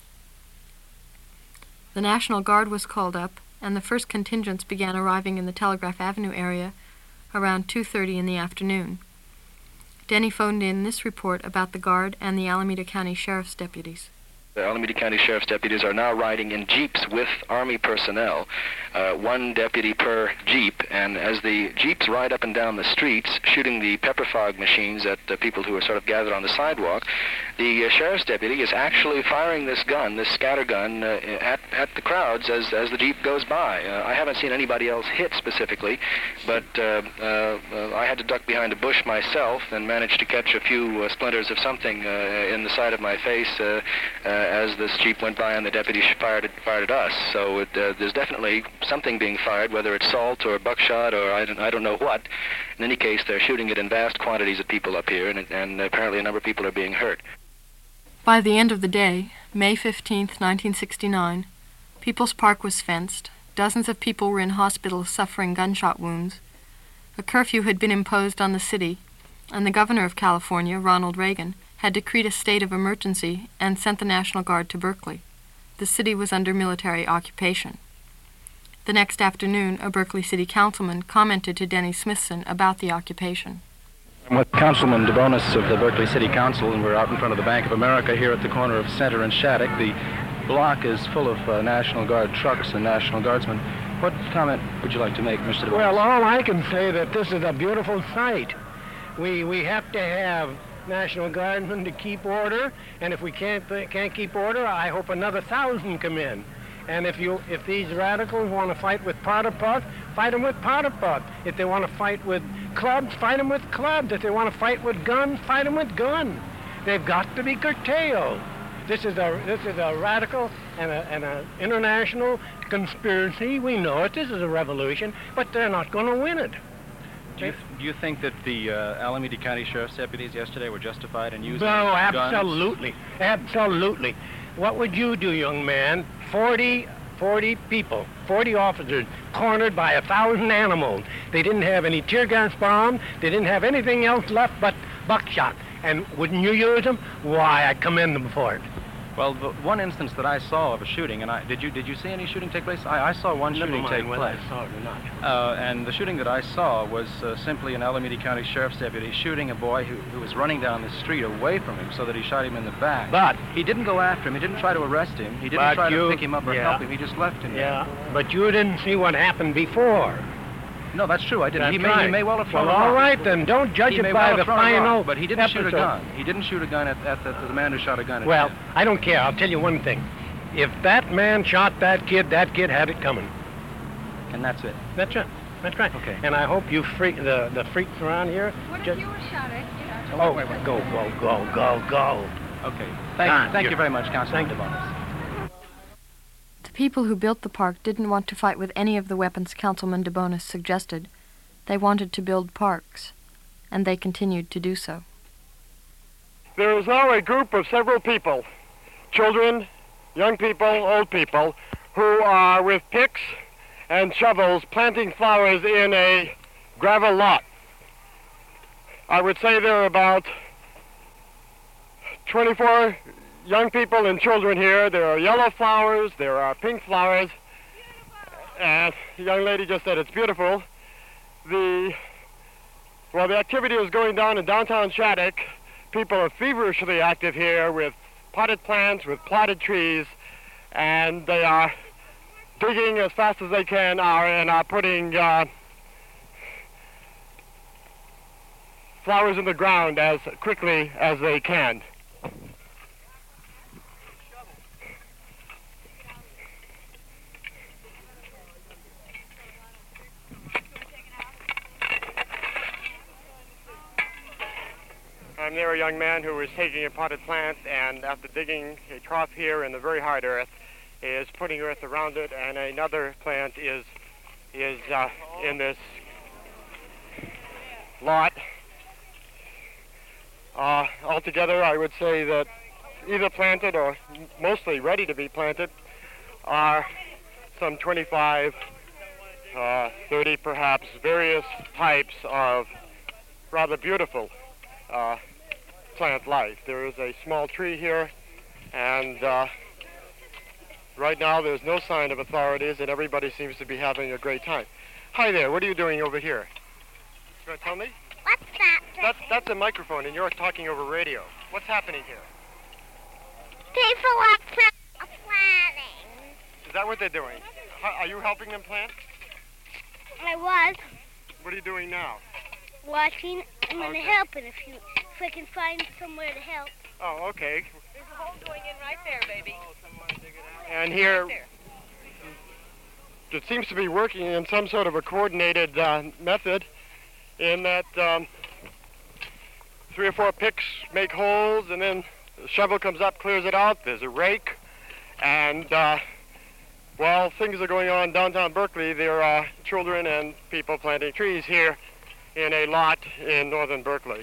The National Guard was called up, and the first contingents began arriving in the Telegraph Avenue area around two thirty in the afternoon. Denny phoned in this report about the Guard and the Alameda County Sheriff's deputies. The Alameda County Sheriff's deputies are now riding in jeeps with Army personnel, uh, one deputy per jeep, and as the jeeps ride up and down the streets, shooting the pepper fog machines at uh, people who are sort of gathered on the sidewalk, the uh, Sheriff's deputy is actually firing this gun, this scatter gun, uh, at, at the crowds as, as the jeep goes by. Uh, I haven't seen anybody else hit specifically, but uh, uh, uh, I had to duck behind a bush myself and managed to catch a few uh, splinters of something uh, in the side of my face uh, uh, as this jeep went by and the deputy fired at, fired at us. So it, uh, there's definitely something being fired, whether it's salt or buckshot or I don't, I don't know what. In any case, they're shooting it in vast quantities at people up here, and, and apparently a number of people are being hurt. By the end of the day, May fifteenth, nineteen sixty-nine, People's Park was fenced, dozens of people were in hospitals suffering gunshot wounds, a curfew had been imposed on the city, and the governor of California, Ronald Reagan, had decreed a state of emergency and sent the National Guard to Berkeley. The city was under military occupation. The next afternoon, a Berkeley city councilman commented to Denny Smithson about the occupation. I'm with Councilman DeBonis of the Berkeley City Council, and we're out in front of the Bank of America here at the corner of Center and Shattuck. The block is full of uh, National Guard trucks and National Guardsmen. What comment would you like to make, Mister DeBonis? Well, all I can say that this is a beautiful sight. We we have to have National Guardsmen to keep order, and if we can't can't keep order, I hope another thousand come in. And if you if these radicals want to fight with powder puff, fight them with powder puff. If they want to fight with clubs, fight them with clubs. If they want to fight with guns, fight them with guns. They've got to be curtailed. This is a this is a radical and a and a international conspiracy. We know it. This is a revolution, but they're not going to win it. Do you, do you think that the uh, Alameda County Sheriff's deputies yesterday were justified in using No, guns? absolutely, absolutely. What would you do, young man? forty, forty people, forty officers cornered by a thousand animals. They didn't have any tear gas bombs. They didn't have anything else left but buckshot. And wouldn't you use them? Why, I commend them for it. Well, the one instance that I saw of a shooting, and I did you did you see any shooting take place? I, I saw one Never shooting mind take whether place. I saw it or not. Uh, and the shooting that I saw was uh, simply an Alameda County Sheriff's deputy shooting a boy who, who was running down the street away from him, so that he shot him in the back. But he didn't go after him. He didn't try to arrest him. He didn't But try you- to pick him up or yeah. help him. He just left him. Yeah, but you didn't see what happened before. No, that's true. I didn't. That's he, may, right. he may well have thrown Well, a rock. all right then. Don't judge He it may by well the have thrown a rock, final but he didn't shoot a episode. gun. He didn't shoot a gun at, at the, the man who shot a gun at Well, him. I don't care. I'll tell you one thing. If that man shot that kid, that kid had it coming. And that's it. That's it. That's right. Okay. And I hope you freak the the freaks around here. What just, if you were shot at? You know, oh, go, go, go, go, go. Okay. Thank, God, thank you you're- very much, Councilman thank you. DeBonis. The people who built the park didn't want to fight with any of the weapons Councilman DeBonis suggested. They wanted to build parks, and they continued to do so. There is now a group of several people, children, young people, old people, who are with picks and shovels planting flowers in a gravel lot. I would say there are about twenty-four young people and children here. There are yellow flowers, there are pink flowers, and the young lady just said it's beautiful. The, well, the activity is going down in downtown Shattuck. People are feverishly active here with potted plants, with plotted trees, and they are digging as fast as they can are, and are putting uh, flowers in the ground as quickly as they can. I'm near a young man who is taking a potted plant, and after digging a trough here in the very hard earth, is putting earth around it, and another plant is is uh, in this lot, Uh, altogether, I would say that either planted or mostly ready to be planted are some twenty-five, uh, thirty perhaps, various types of rather beautiful uh, plant life. There is a small tree here, and uh, right now there's no sign of authorities, and everybody seems to be having a great time. Hi there, what are you doing over here? You going to tell me? What's that? That's, that's a microphone, and you're talking over radio. What's happening here? People are pl- planting. Is that what they're doing? How, are you helping them plant? I was What are you doing now? watching. I'm going to Okay. help it if you if I can find somewhere to help. Oh, okay. There's a hole going in right there, baby. And here, it seems to be working in some sort of a coordinated uh, method in that um, three or four picks make holes, and then the shovel comes up, clears it out. There's a rake, and uh, while things are going on downtown Berkeley, there are children and people planting trees here in a lot in northern Berkeley.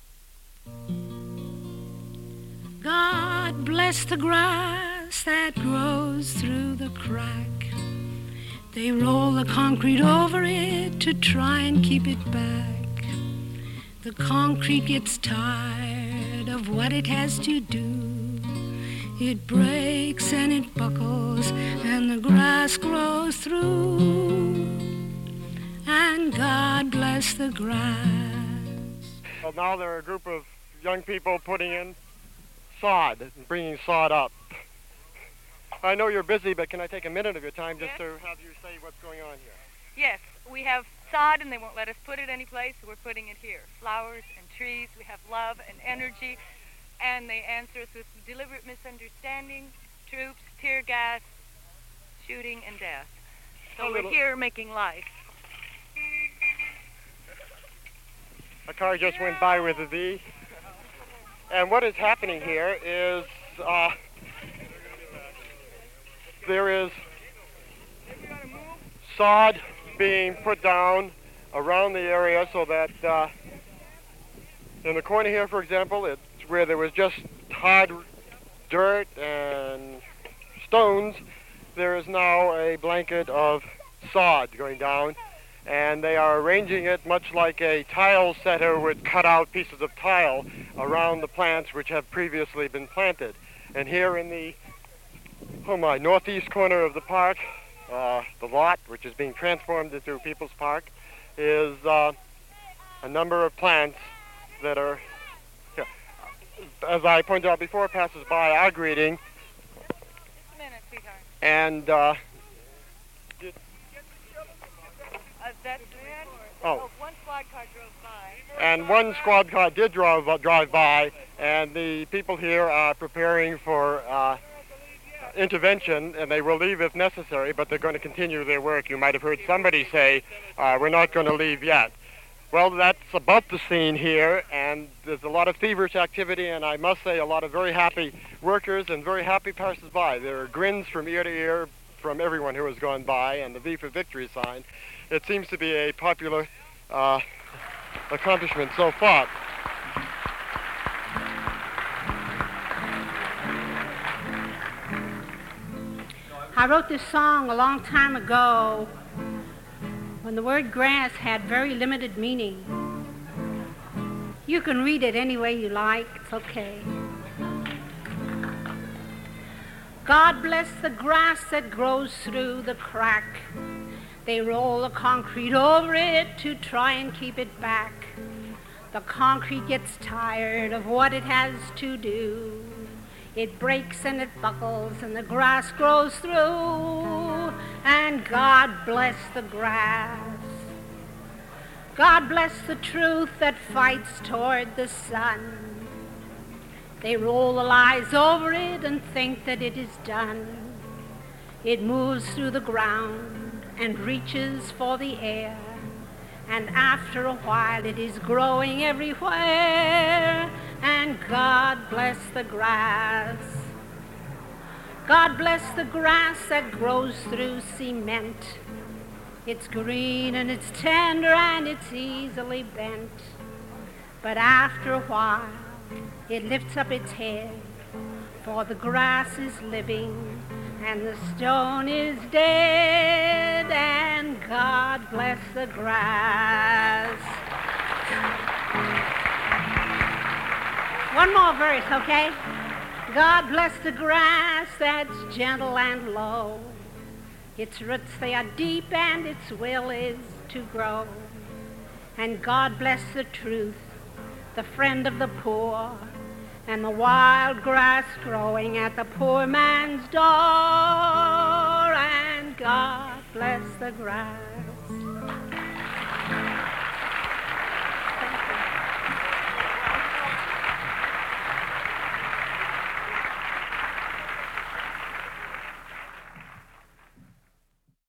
God bless the grass that grows through the crack. They roll the concrete over it to try and keep it back. The concrete gets tired of what it has to do. It breaks and it buckles and the grass grows through. And God bless the grass. Well, now there are a group of young people putting in sod, and bringing sod up. I know you're busy, but can I take a minute of your time just Yes. to have you say what's going on here? Yes, we have sod and they won't let us put it anyplace, so we're putting it here. Flowers and trees, we have love and energy, and they answer us with deliberate misunderstanding, troops, tear gas, shooting, and death. So A we're little- here making life. A car just went by with a V. And what is happening here is uh, there is sod being put down around the area so that uh, in the corner here, for example, it's where there was just hard dirt and stones, there is now a blanket of sod going down, and they are arranging it much like a tile setter would cut out pieces of tile around the plants which have previously been planted. And here in the, oh my, northeast corner of the park, uh, the lot, which is being transformed into People's Park, is uh, a number of plants that are, yeah, as I pointed out before, passers-by are greeting, Just a minute, sweetheart. and uh, Uh, that's it. Oh. One squad car drove by. and one squad car did drive, uh, drive by, and the people here are preparing for uh, intervention, and they will leave if necessary, but they're going to continue their work. You might have heard somebody say, uh, we're not going to leave yet. Well, that's about the scene here, and there's a lot of feverish activity, and I must say a lot of very happy workers and very happy passers-by. There are grins from ear to ear from everyone who has gone by, and the V for Victory sign. It seems to be a popular uh, accomplishment so far. I wrote this song a long time ago when the word grass had very limited meaning. You can read it any way you like, it's okay. God bless the grass that grows through the crack. They roll the concrete over it to try and keep it back. The concrete gets tired of what it has to do. It breaks and it buckles and the grass grows through. And God bless the grass. God bless the truth that fights toward the sun. They roll the lies over it and think that it is done. It moves through the ground and reaches for the air. And after a while it is growing everywhere. And God bless the grass. God bless the grass that grows through cement. It's green and it's tender and it's easily bent. But after a while It lifts up its head, for the grass is living, and the stone is dead, and God bless the grass. One more verse, okay? God bless the grass that's gentle and low. Its roots, they are deep, and its will is to grow. And God bless the truth, the friend of the poor, and the wild grass growing at the poor man's door. And God bless the grass.